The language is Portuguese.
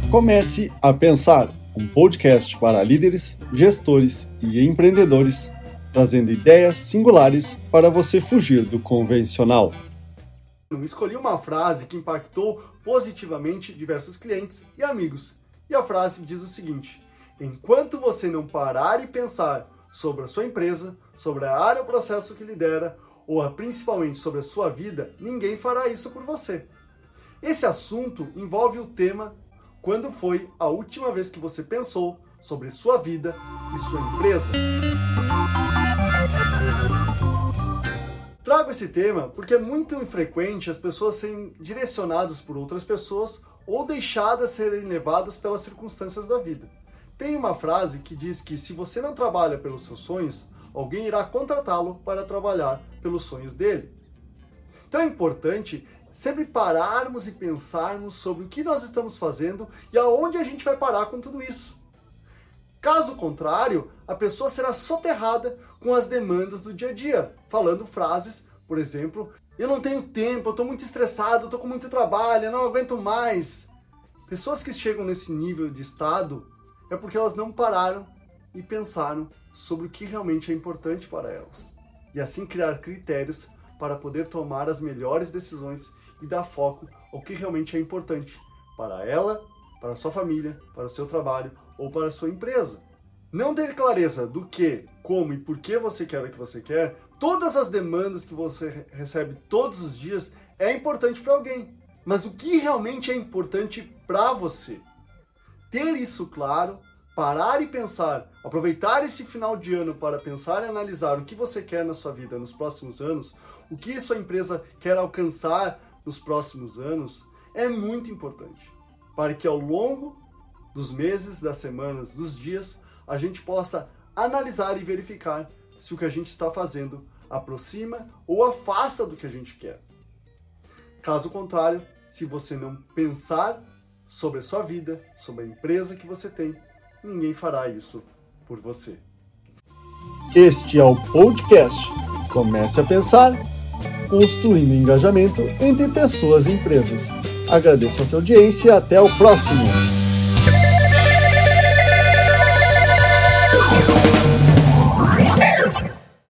Comece a Pensar, um podcast para líderes, gestores e empreendedores, trazendo ideias singulares para você fugir do convencional. Escolhi uma frase que impactou positivamente diversos clientes e amigos. E a frase diz o seguinte: enquanto você não parar e pensar sobre a sua empresa, sobre a área ou processo que lidera, ou principalmente sobre a sua vida, ninguém fará isso por você. Esse assunto envolve o tema quando foi a última vez que você pensou sobre sua vida e sua empresa. Trago esse tema porque é muito infrequente as pessoas serem direcionadas por outras pessoas ou deixadas serem levadas pelas circunstâncias da vida. Tem uma frase que diz que se você não trabalha pelos seus sonhos, alguém irá contratá-lo para trabalhar pelos sonhos dele. Então é importante sempre pararmos e pensarmos sobre o que nós estamos fazendo e aonde a gente vai parar com tudo isso. Caso contrário, a pessoa será soterrada com as demandas do dia a dia, falando frases, por exemplo, eu não tenho tempo, eu estou muito estressado, eu estou com muito trabalho, eu não aguento mais. Pessoas que chegam nesse nível de estado é porque elas não pararam e pensaram sobre o que realmente é importante para elas. E assim criar critérios para poder tomar as melhores decisões e dar foco ao que realmente é importante para ela, para a sua família, para o seu trabalho ou para a sua empresa. Não ter clareza do que, como e por que você quer o que você quer, todas as demandas que você recebe todos os dias é importante para alguém. Mas o que realmente é importante para você? Ter isso claro, parar e pensar, aproveitar esse final de ano para pensar e analisar o que você quer na sua vida nos próximos anos, o que sua empresa quer alcançar nos próximos anos, é muito importante, para que ao longo dos meses, das semanas, dos dias, a gente possa analisar e verificar se o que a gente está fazendo aproxima ou afasta do que a gente quer. Caso contrário, se você não pensar sobre a sua vida, sobre a empresa que você tem, ninguém fará isso por você. Este é o podcast Comece a Pensar, construindo engajamento entre pessoas e empresas. Agradeço a sua audiência e até o próximo!